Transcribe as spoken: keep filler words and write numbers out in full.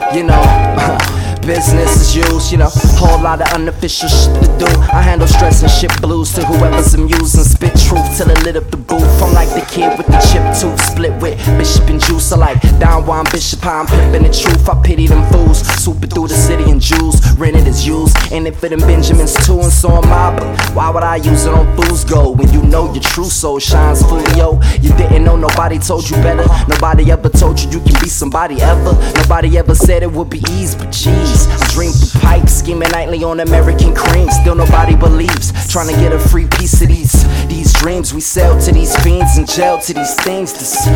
you know. Business as usual, you know, whole lot of unofficial shit to do. I handle stress and shit blues to whoever's amused and spit truth till it lit up the booth. I'm like the kid with the chip tooth, split with Bishop and Juice. I like Don Juan Bishop, I'm pimpin' the truth. I pity them fools, swooping through the city in jewels, rented as used, and it for them Benjamins too, and so am I. But why would I use it on fool's gold when you know your true soul shines fully, yo? You didn't know, nobody told you better. Nobody ever told you you can be somebody ever. Nobody ever said it would be easy, but geez, I dream through pipes, scheming nightly on American cream. Still nobody believes, trying to get a free piece of these These dreams we sell to these fiends and jail to these things. This